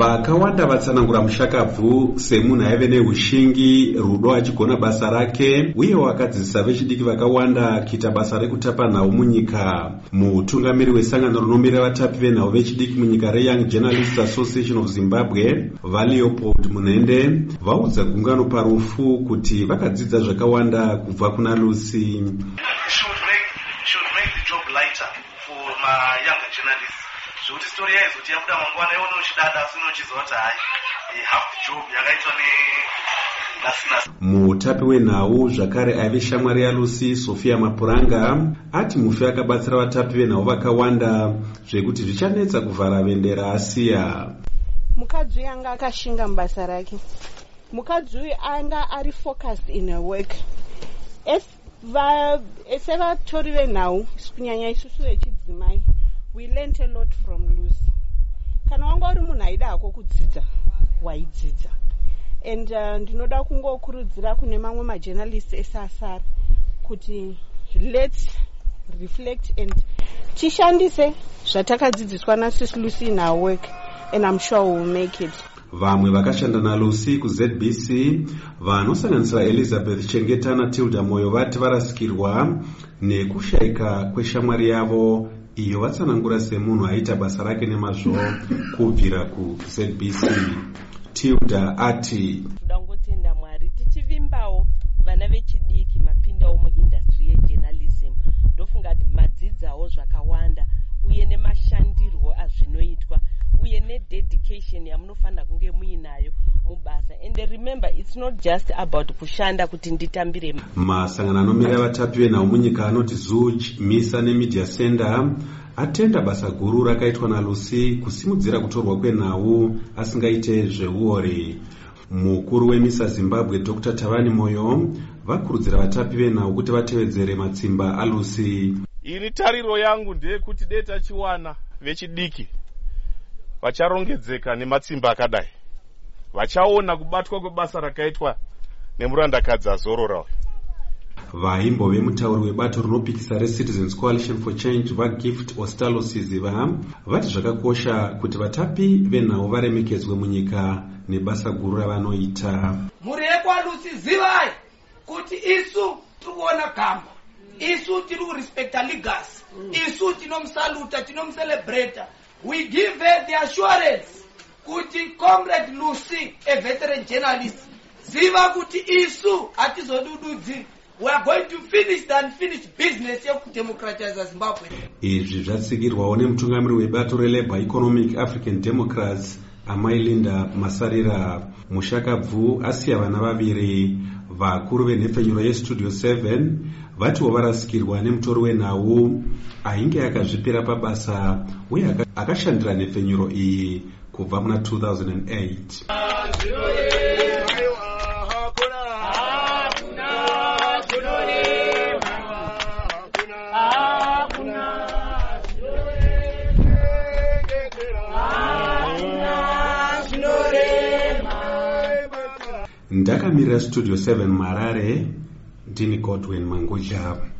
Vakawanda vatsanangura Mushakabvu semunhu aive neushingi, rudo achigona basa rake, uye wakadzidzisa vechidiki vakawanda kuita basa rekutapa nhau munyika. Mutungamiri wesangano rinomirira vatapi venhau vechidiki munyika reYoung Journalists Association of Zimbabwe, vaLeopold Munhende, vaudza gungano parufu kuti vakadzidza zvakawanda kubva kuna Lucy. Should make the job lighter for my younger journalists. Zvokuti story yaizoti yabuda mangwana ione uchidada asi unochizoti hai half the job yakaitwa nasinasi. Mutapi wenhau zvakare aive shamwari yaLucy, Sophia Mapuranga, ati mufi akabatsira vatapi venhau vakawanda zvekuti zvichanetsa kuvhara vendera asiya. Mukadzi anga akashinga mubasa rake. Mukadzi anga ari focused in her work. Sevatori venhau kunyanya isusu vechidzimai, we learnt a lot from Lucy. Kana wanga uri munhu aida hako kudzidza, waidzidza. And ndinoda kungokurudzira kune mamwe majournalists esasara kuti let's reflect and tishandise zvatakadzidziswa naSis Lucy in our work, and I'm sure we'll make it. Vamwe vakashanda naLucy kuZBC vanosanganisira Elizabeth Chengeta naTilda Moyo vati varasikirwa nekushayika kweshamwari yavo iyo vatsanangura semunhu aita basa rake nemazvo kubvira kuZBC. Tilda ati tudangotenda Mwari tichivimbawo vana vechidiki mapindawo muindustry yejournalism, ndofunga madzidzawo zvakawanda uye nemashandirwo azvinoitwa uye nededication yamunofanira kunge muinayo mubasa. And remember, it's not just about kushanda kuti nditambire. Masangano anomira vatapi venhau munyika anoti ZUJ, MISA neMedia Center atenda basa guru rakaitwa naLucy kusimudzira kutorwa kwenhau asingaite zveuori. Mukuru weMISA Zimbabwe Dr. Tavani Moyo vakurudzira vatapi venhau kuti vatevedzere matsimba aLucy. Ini tariro yangu ndeyekuti dei tachiwana vechidiki vacharongedzeka nematsimba akadai, vachaona kubatwa kwebasa rakaitwa nemurandakadzi azorora. Vaimbove mutauri webato rinopikisa reCitizens Coalition for Change vaGift Ostalo Siziva vati zvakakosha kuti vatapi venhau varemekedzwe munyika nebasa guru ravanoita. Muri yekwaLucy zivai kuti isu tikuona gamba, isu tiri kurespecta legacy, isu tinomusaluta, tinomucelebrata. We give her the assurance kuti Comrade Lucy, a veteran journalist, ziva kuti isu atizodududzi. We are going to finish the unfinished business of democratize Zimbabwe. Izvi zvatsigirwawo nemutungamiri webato reLabour Economic African Democrats Amai Linda Masarira. Mushakabvu asiya vana vaviri. Vakuru venhepfenyuro yeStudio 7 vatiwo varasikirwa nemutori wenhau ainge akazvipira pabasa uye akashandira nhepfenyuro iyi kubva muna 2008. Ndakamirira Studio 7 Marare, ndini Godwin Manguja.